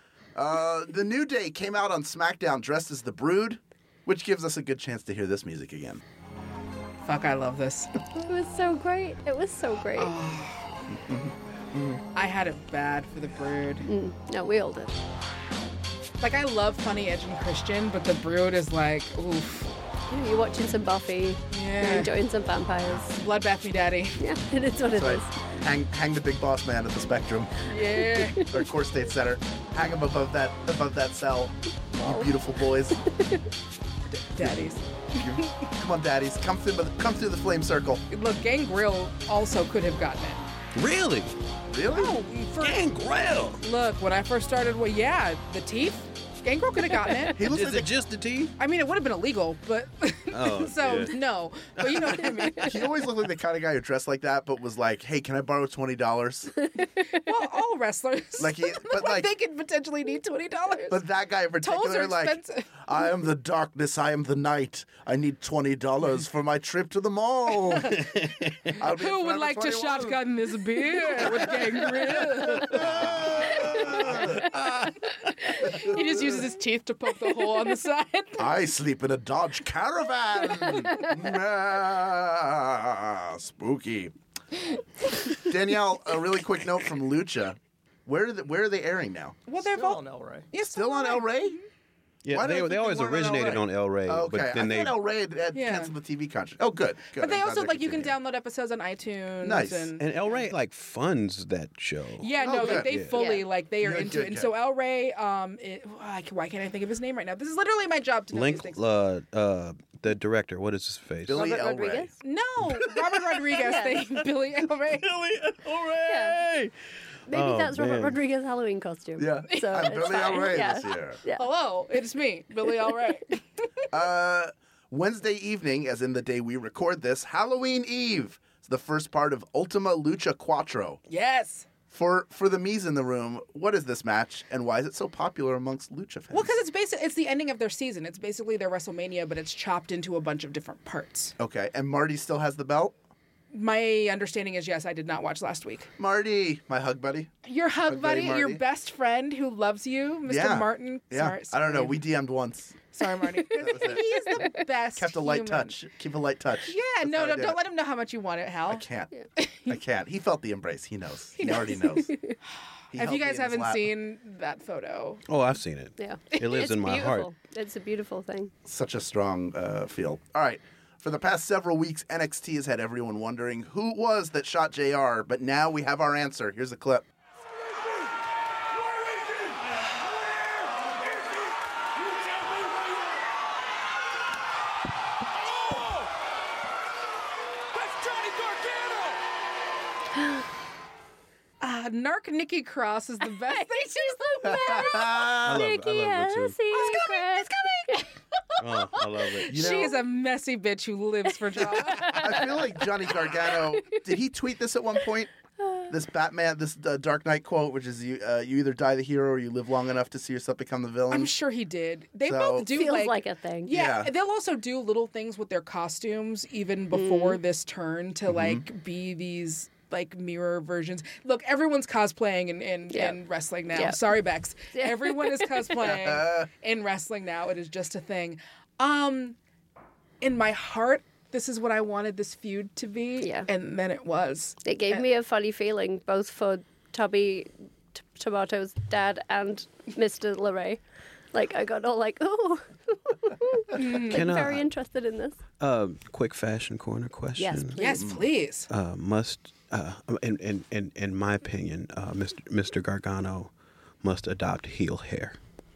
Uh, the New Day came out on SmackDown dressed as the Brood, which gives us a good chance to hear this music again. Fuck, I love this. It was so great. It was so great. I had it bad for the Brood. Mm, no, we all did. Like, I love Funny Edge and Christian, but the Brood is like, oof. You're watching some Buffy. Yeah. You're enjoying some vampires. Bloodbath me, daddy. Yeah, it is what it That's is. right. Hang, hang the big boss man at the Spectrum. Yeah. Or Core State Center. Hang him above that above that cell. You beautiful boys. Daddies. You- come on, daddies. Come through the come through the flame circle. Look, Gangrel also could have gotten it. Really? Really? Oh, for, Gangrel. look, when I first started, well, yeah, the teeth. Gangrel could have gotten it. He looks Is like it just the teeth? I mean, it would have been illegal, but Oh, so yeah. no. But you know what I mean. he always looked like the kind of guy who dressed like that, but was like, "Hey, can I borrow twenty dollars?" Well, all wrestlers. Like he, but like, they could potentially need twenty dollars. but that guy in Tolls particular, are like, expensive. I am the darkness, I am the night. I need twenty dollars for my trip to the mall. I'll be Who would forever like to twenty-one. shotgun this beer with Gangrel? He just uses his teeth to poke the hole on the side. I sleep in a Dodge Caravan. Ah, spooky. Danielle, a really quick note from Lucha. Where are they, where are they airing now? Well, they're Still both on El Rey. yeah, Still on El Rey? Yeah, Why did I they, think they they always weren't on originated El Rey? on El Rey, Oh, okay, but then I they thought El Rey had, had Yeah. canceled the T V contract. Oh, good. good. But they I'm glad also they're like you can continuing. download episodes on iTunes. Nice. And, and El Rey like funds that show. yeah, Oh, no, good. like they Yeah. fully Yeah. like they are Good, into good, it. And good. so El Rey, um, it, why why can't I think of his name right now? This is literally my job to know Link, these things. uh, uh, the director. What is his face? Billy Robert El Rey. Rodriguez? No, Robert Rodriguez. Yeah. Thing, Billy El Rey. Billy El Rey. Maybe Oh, that's Robert man. Rodriguez's Halloween costume. Yeah. So I'm it's Billy El fine. Rey yeah. this year. Yeah. Hello, it's me, Billy El Rey. Uh, Wednesday evening, as in the day we record this, Halloween Eve is the first part of Ultima Lucha Quattro. Yes. For for the Miz in the room, what is this match, and why is it so popular amongst Lucha fans? Well, because it's basic. It's the ending of their season. It's basically their WrestleMania, but it's chopped into a bunch of different parts. Okay, and Marty still has the belt? My understanding is yes. I did not watch last week. Marty, my hug buddy. Your hug Hug buddy buddy, your Marty. best friend who loves you, Mister Yeah. Martin. Yeah, Sorry, I don't know. sorry. We D M'd once. Sorry, Marty. was it. He's the best. Kept a light human. touch. Keep a light touch. Yeah, That's no, how I no, do don't it. let him know how much you want it, Hal. I can't. I can't. He felt the embrace. He knows. He, already knows. He If held you me guys in his haven't lap. seen that photo, Oh, I've seen it. Yeah. It lives It's in my beautiful. heart. It's a beautiful thing. Such a strong uh, feel. All right. For the past several weeks, N X T has had everyone wondering who it was that shot J R, but now we have our answer. Here's a clip. uh, Narc Nikki Cross is the best thing. She's the best. I love, Nikki I love has her a too. secret. Oh, I love it. You know, She is a messy bitch who lives for John. I feel like Johnny Gargano. Did he tweet this at one point? This Batman, this uh, Dark Knight quote, which is you, uh, you either die the hero or you live long enough to see yourself become the villain. I'm sure he did. They So- both do Feels like, like a thing. Yeah, Yeah. they'll also do little things with their costumes even before this turn to like be these like mirror versions. Look, everyone's cosplaying in, in, Yeah. in wrestling now. Yeah. Sorry, Bex. Yeah. Everyone is cosplaying in wrestling now. It is just a thing. Um, in my heart, this is what I wanted this feud to be. Yeah. And then it was. It gave me a funny feeling, both for Tubby T- Tomato's dad and Mister LeRae. Like, I got all like, oh, Can, uh, very interested in this. Uh, quick fashion corner question. Yes, please. Yes, please. Uh, must, uh, in, in, in, in my opinion, uh, Mister Mister Gargano must adopt heel hair.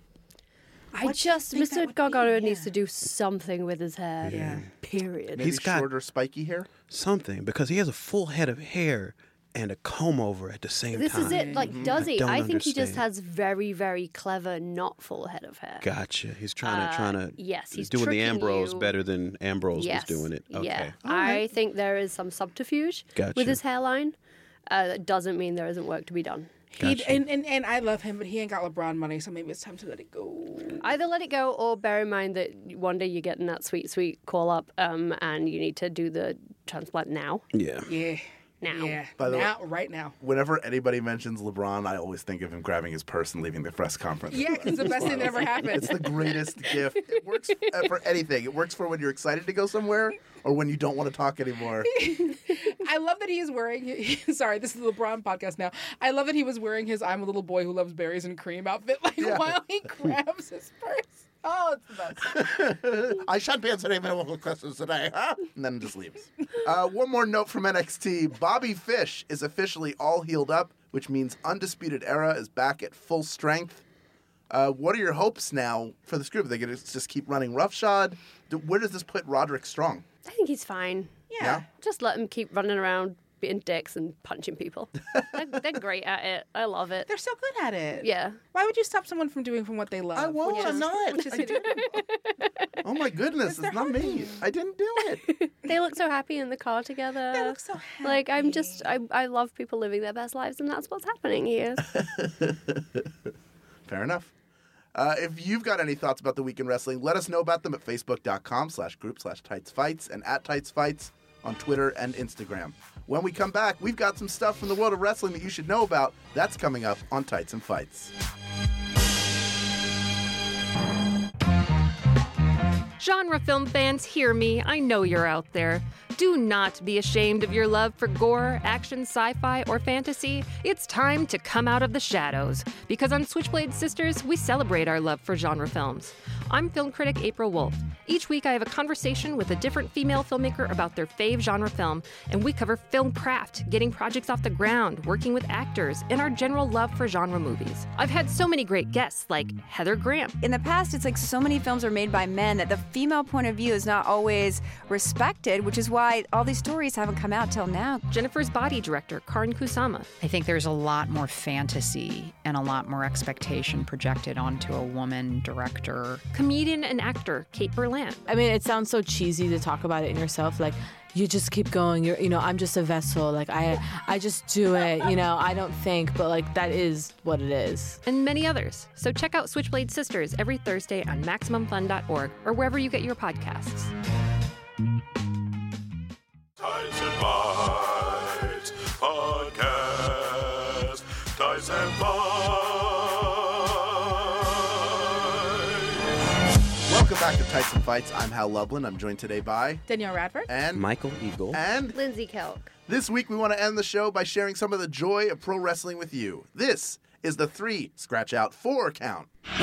I just, think that Mister would be? Gargano needs Yeah. to do something with his hair. Yeah. Period. Maybe He's got- shorter, spiky hair. Something, because he has a full head of hair and a comb over at the same This time. is it. Like, does I he? don't I think he just understand. has very, very clever, not full head of hair. Gotcha. He's trying to Uh, trying to yes, he's doing the tricking Ambrose you. better than Ambrose Yes. was doing it. Okay. Yeah. I think there is some subterfuge Gotcha. with his hairline. Uh, that doesn't mean there isn't work to be done. He, Gotcha. and, and, and I love him, but he ain't got LeBron money, so maybe it's time to let it go. Either let it go or bear in mind that one day you're getting that sweet, sweet call up um, and you need to do the transplant now. Yeah. Yeah. Now. Yeah. By the way- now, right now. Whenever anybody mentions LeBron, I always think of him grabbing his purse and leaving the press conference. Yeah, because the best thing that ever happened. It's the greatest gift. It works uh, for anything. It works for when you're excited to go somewhere or when you don't want to talk anymore. I love that he's wearing. Sorry, this is the LeBron podcast now. I love that he was wearing his "I'm a little boy who loves berries and cream" outfit, like Yeah. while he grabs his purse. Oh, it's the best. I shot pants today, but I won't questions today, huh? And then just leaves. Uh, one more note from N X T. Bobby Fish is officially all healed up, which means Undisputed Era is back at full strength. Uh, what are your hopes now for this group? Are they going to just keep running roughshod? Do, where does this put Roderick Strong? I think he's fine. Yeah. Yeah? Just let him keep running around, being dicks and punching people. they're, they're great at it. I love it. They're so good at it. Yeah. Why would you stop someone from doing from what they love? I won't. Which I'm is- not. Which is I hitting- Oh my goodness, it's not me. I didn't do it. They look so happy in the car together. They look so happy. Like, I'm just, I, I love people living their best lives, and that's what's happening here. Fair enough. Uh, if you've got any thoughts about the week in wrestling, let us know about them at facebook.com slash group slash Tights Fights and at Tights Fights on Twitter and Instagram. When we come back, we've got some stuff from the world of wrestling that you should know about. That's coming up on Tights and Fights. Genre film fans, hear me. I know you're out there. Do not be ashamed of your love for gore, action, sci-fi, or fantasy. It's time to come out of the shadows. Because on Switchblade Sisters, we celebrate our love for genre films. I'm film critic April Wolf. Each week I have a conversation with a different female filmmaker about their fave genre film, and we cover film craft, getting projects off the ground, working with actors, and our general love for genre movies. I've had so many great guests like Heather Graham. In the past, it's like so many films are made by men that the female point of view is not always respected, which is why all these stories haven't come out till now. Jennifer's Body director, Karin Kusama. I think there's a lot more fantasy and a lot more expectation projected onto a woman director. Comedian and actor, Kate Berlant. I mean, it sounds so cheesy to talk about it in yourself, like, you just keep going, you're, you know, I'm just a vessel, like, I I just do it, you know, I don't think, but, like, that is what it is. And many others. So check out Switchblade Sisters every Thursday on Maximum Fun dot org or wherever you get your podcasts. Tights and Fights Podcast. Tights and Fights. Welcome back to Tights and Fights. I'm Hal Lublin. I'm joined today by Danielle Radford and Michael Eagle and Lindsay Kelk. This week we want to end the show by sharing some of the joy of pro wrestling with you. This is the three scratch out four count.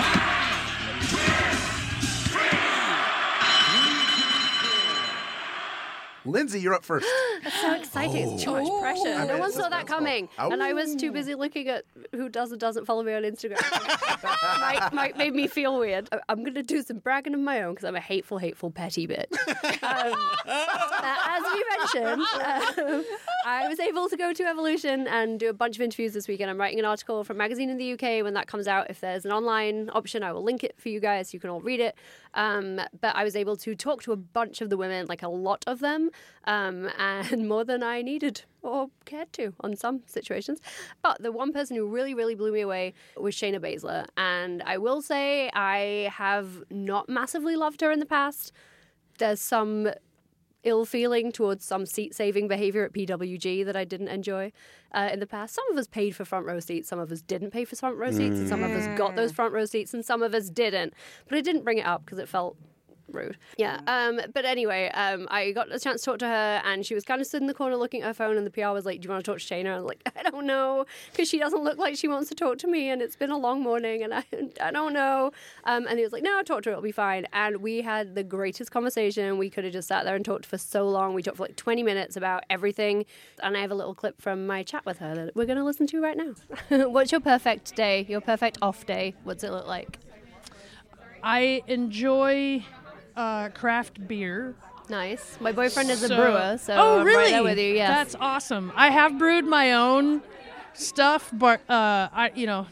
Lindsay, you're up first. That's so exciting. It's too much pressure. I No mean, one it's saw that coming. Oh. And I was too busy looking at who does and doesn't follow me on Instagram. might, might made me feel weird. I- I'm going to do some bragging of my own because I'm a hateful, hateful, petty bitch. Um, uh, as you mentioned, um, I was able to go to Evolution and do a bunch of interviews this week. And I'm writing an article for a magazine in the U K. When that comes out, if there's an online option, I will link it for you guys. You can all read it. Um, but I was able to talk to a bunch of the women, like a lot of them, um, and more than I needed or cared to on some situations. But the one person who really, really blew me away was Shayna Baszler. And I will say I have not massively loved her in the past. There's some ill feeling towards some seat-saving behavior at P W G that I didn't enjoy uh, in the past. Some of us paid for front row seats, some of us didn't pay for front row seats, and some of us got those front row seats, and some of us didn't. But I didn't bring it up because it felt rude. Yeah. Um, but anyway, um, I got a chance to talk to her, and she was kind of stood in the corner looking at her phone, and the P R was like, do you want to talk to Shayna? I was like, I don't know, because she doesn't look like she wants to talk to me, and it's been a long morning, and I, I don't know. Um, and he was like, no, talk to her, it'll be fine. And we had the greatest conversation. We could have just sat there and talked for so long. We talked for like twenty minutes about everything, and I have a little clip from my chat with her that we're going to listen to right now. What's your perfect day, your perfect off day? What's it look like? I enjoy uh, craft beer. Nice. My boyfriend is a So- brewer, so oh, I'm really? right there with you. Yes. That's awesome. I have brewed my own stuff, but uh, I, you know,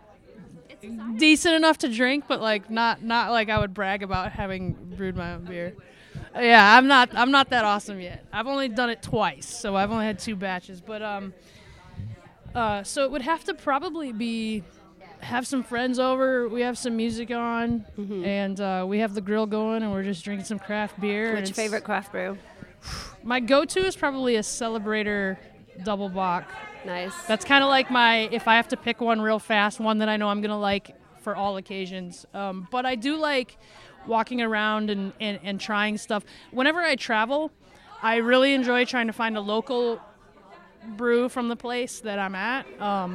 decent enough to drink, but like not not like I would brag about having brewed my own beer. Yeah, I'm not I'm not that awesome yet. I've only done it twice, so I've only had two batches. But um, uh, so it would have to probably be have some friends over. We have some music on, and uh, we have the grill going, and we're just drinking some craft beer. and What's your it's- favorite craft brew? My go-to is probably a Celebrator Double Bock. Nice. That's kind of like my, if I have to pick one real fast, one that I know I'm going to like for all occasions. Um, but I do like walking around and, and, and trying stuff. Whenever I travel, I really enjoy trying to find a local brew from the place that I'm at. Um,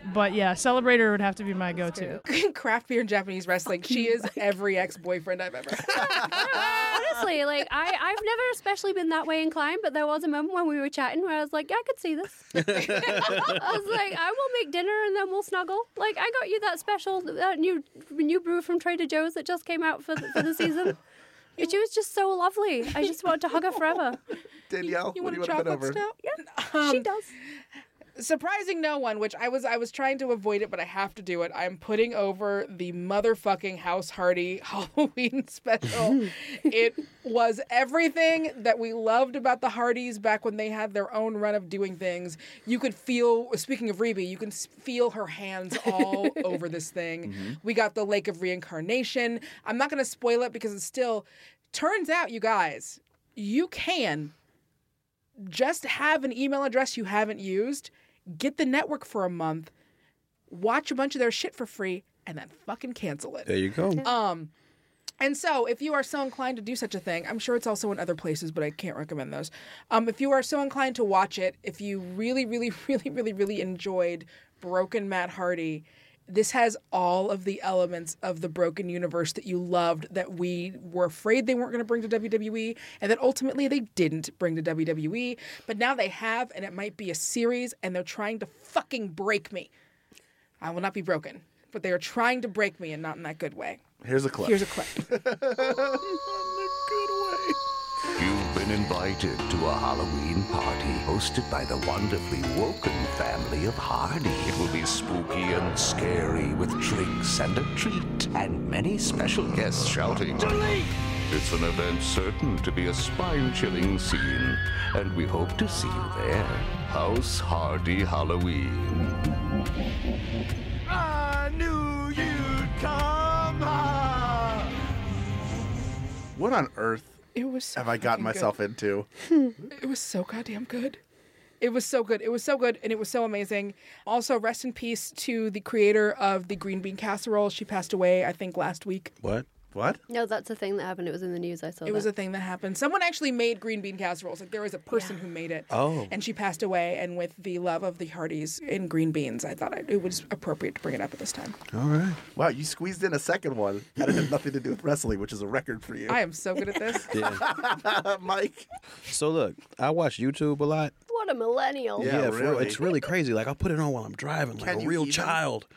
but yeah, Celebrator would have to be my go-to. Craft beer and Japanese wrestling. She is every ex-boyfriend I've ever had. Honestly, like I, I've never especially been that way inclined, but there was a moment when we were chatting where I was like, yeah, I could see this. I was like, I will make dinner and then we'll snuggle. Like, I got you that special that new new brew from Trader Joe's that just came out for the, for the season. And she was just so lovely. I just wanted to hug her forever. Danielle, You what want do a you want to put chocolate over? stout? Yeah, she Um, does. Surprising no one, which I was I was trying to avoid it, but I have to do it. I'm putting over the motherfucking House Hardy Halloween special. It was everything that we loved about the Hardys back when they had their own run of doing things. You could feel, speaking of Reby, you can s- feel her hands all over this thing. Mm-hmm. We got the Lake of Reincarnation. I'm not going to spoil it because it still turns out, you guys, you can just have an email address you haven't used, get the network for a month, watch a bunch of their shit for free, and then fucking cancel it. There you go. Um, and so if you are so inclined to do such a thing, I'm sure it's also in other places, but I can't recommend those. Um, if you are so inclined to watch it, if you really, really, really, really, really enjoyed Broken Matt Hardy, this has all of the elements of the Broken universe that you loved, that we were afraid they weren't going to bring to W W E, and that ultimately they didn't bring to W W E. But now they have, and it might be a series, and they're trying to fucking break me. I will not be broken, but they are trying to break me, and not in that good way. Here's a clip. Here's a clip. You've been invited to a Halloween party hosted by the wonderfully woken family of Hardy. It will be spooky and scary with drinks and a treat and many special guests shouting. Delete! It's an event certain to be a spine-chilling scene, and we hope to see you there. House Hardy Halloween. I knew you'd come. Ah. What on earth It was so have I gotten fucking myself good. into? It was so goddamn good. It was so good. It was so good, and it was so amazing. Also, rest in peace to the creator of the green bean casserole. She passed away, I think, last week. What? What? No, that's a thing that happened. It was in the news. I saw It that. was a thing that happened. Someone actually made green bean casseroles. Like, there was a person who made it. Oh. And she passed away. And with the love of the Hardys in green beans, I thought it was appropriate to bring it up at this time. All right. Wow, you squeezed in a second one. And it had nothing to do with wrestling, which is a record for you. I am so good at this. Yeah. Mike. So look, I watch YouTube a lot. What a millennial. Yeah, for real. It's really crazy. Like, I'll put it on while I'm driving, like Can a you real even? child.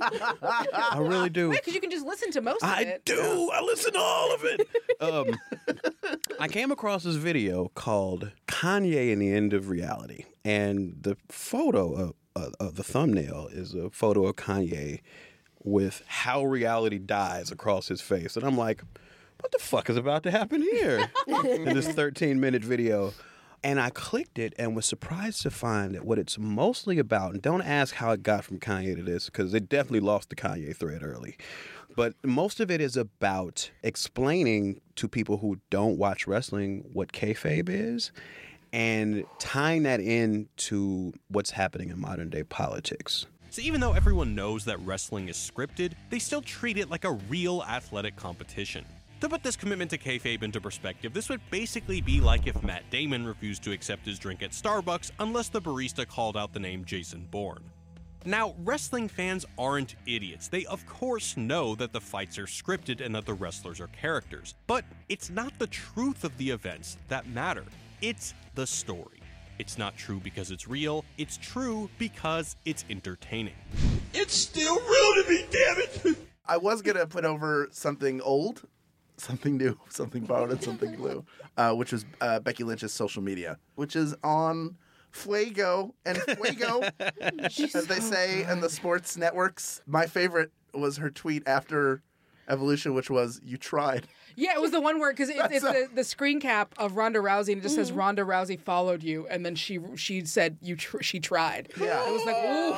I really do. Because you can just listen to most of I it. do. I listen to all of it. Um, I came across this video called Kanye and the End of Reality. And the photo of, of, of the thumbnail is a photo of Kanye with how reality dies across his face. And I'm like, what the fuck is about to happen here in this thirteen minute video? And I clicked it and was surprised to find that what it's mostly about, and don't ask how it got from Kanye to this, because it definitely lost the Kanye thread early. But most of it is about explaining to people who don't watch wrestling what kayfabe is and tying that into what's happening in modern day politics. So even though everyone knows that wrestling is scripted, they still treat it like a real athletic competition. To put this commitment to kayfabe into perspective, this would basically be like if Matt Damon refused to accept his drink at Starbucks unless the barista called out the name Jason Bourne. Now, wrestling fans aren't idiots. They of course know that the fights are scripted and that the wrestlers are characters. But it's not the truth of the events that matter. It's the story. It's not true because it's real. It's true because it's entertaining. It's still real to me, damn it! I was going to put over something old, something new, something borrowed, and something blue, uh, which was uh, Becky Lynch's social media, which is on Fuego. And Fuego, as they say in the sports networks, my favorite was her tweet after Evolution, which was, "You tried." Yeah, it was the one where, because it, it's That's the, the screen cap of Ronda Rousey, and it just says Ronda Rousey followed you, and then she she said you tr- she tried. Yeah. It was like, ooh,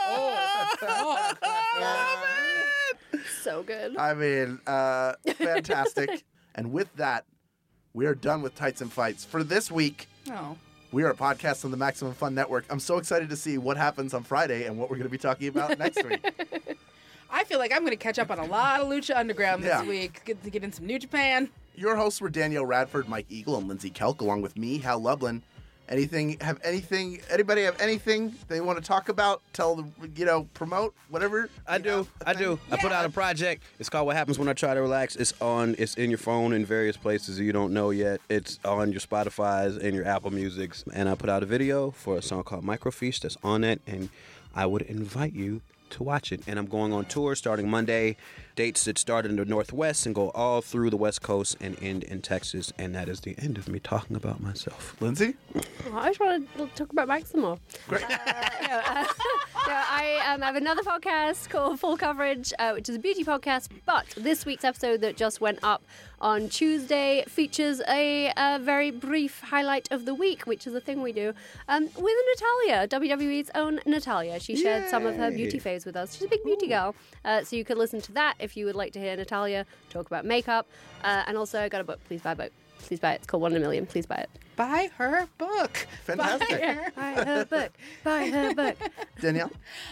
oh, oh. So good. I mean, uh, fantastic. And with that, we are done with Tights and Fights for this week. Oh. We are a podcast on the Maximum Fun Network. I'm so excited to see what happens on Friday and what we're going to be talking about next week. I feel like I'm going to catch up on a lot of Lucha Underground this Yeah. week. Get to get in some New Japan. Your hosts were Danielle Radford, Mike Eagle, and Lindsay Kelk, along with me, Hal Lublin. Anything? Have anything? Anybody have anything they want to talk about? Tell the you know promote whatever. I do. I do. I put out a project. It's called What Happens When I Try to Relax. It's on. It's in your phone in various places you don't know yet. It's on your Spotify's and your Apple Music's. And I put out a video for a song called Microfiche that's on it. And I would invite you to watch it. And I'm going on tour starting Monday. Dates that start in the Northwest and go all through the West Coast and end in Texas. And that is the end of me talking about myself. Lindsay? Well, I just want to talk about Max some more. Great. Uh, no, uh, no, I um, have another podcast called Full Coverage, uh, which is a beauty podcast. But this week's episode that just went up on Tuesday features a, a very brief highlight of the week, which is a thing we do, um, with Natalia, W W E's own Natalia. She shared Yay. some of her beauty faves with us. She's a big beauty Ooh. girl. Uh, so you could listen to that if you would like to hear Natalia talk about makeup. Uh, and also, I got a book. Please buy a book. Please buy it. It's called One in a Million. Please buy it. Buy her book. Fantastic. Buy her, buy her book. Buy her book. Danielle?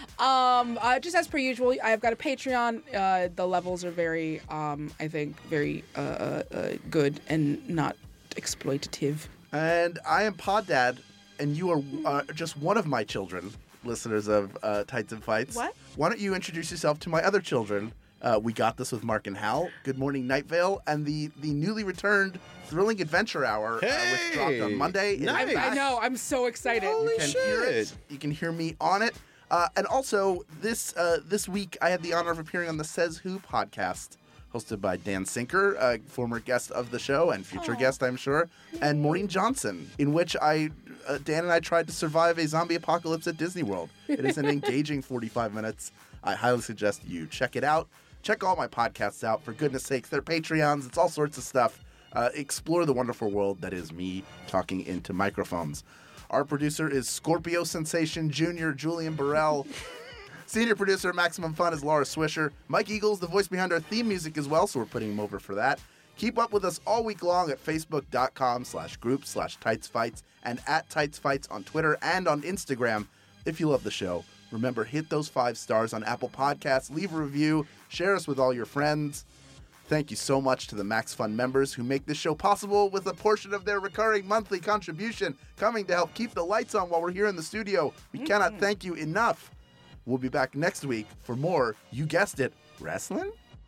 Um, uh, just as per usual, I've got a Patreon. Uh, the levels are very, um, I think, very uh, uh, uh, good and not exploitative. And I am Pod Dad, and you are uh, just one of my children, listeners of uh, Tights and Fights. What? Why don't you introduce yourself to my other children? Uh, we Got This with Mark and Hal, Good Morning Night Vale, and the, the newly returned Thrilling Adventure Hour, hey, uh, which dropped on Monday. Nice. I know. I'm so excited. Holy you can shit. hear it. You can hear me on it. Uh, and also, this uh, this week, I had the honor of appearing on the Says Who podcast, hosted by Dan Sinker, a former guest of the show and future Aww. guest, I'm sure, and Maureen Johnson, in which I, uh, Dan and I tried to survive a zombie apocalypse at Disney World. It is an engaging forty-five minutes. I highly suggest you check it out. Check all my podcasts out, for goodness sakes. They're Patreons. It's all sorts of stuff. Uh, explore the wonderful world that is me talking into microphones. Our producer is Scorpio Sensation Junior Julian Burrell. Senior producer of Maximum Fun is Laura Swisher. Mike Eagles, the voice behind our theme music as well, so we're putting him over for that. Keep up with us all week long at facebook.com slash group slash tightsfights and at tightsfights on Twitter and on Instagram. If you love the show, remember, hit those five stars on Apple Podcasts, leave a review, share us with all your friends. Thank you so much to the Max Fun members who make this show possible with a portion of their recurring monthly contribution coming to help keep the lights on while we're here in the studio. We mm-hmm. cannot thank you enough. We'll be back next week for more, you guessed it, wrestling?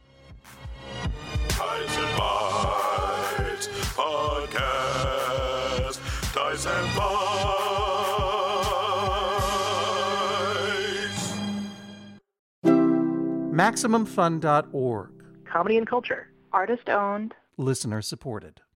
Tights and Fights Podcast. Tights and Fights. Maximum Fun dot org. Comedy and culture. Artist owned. Listener supported.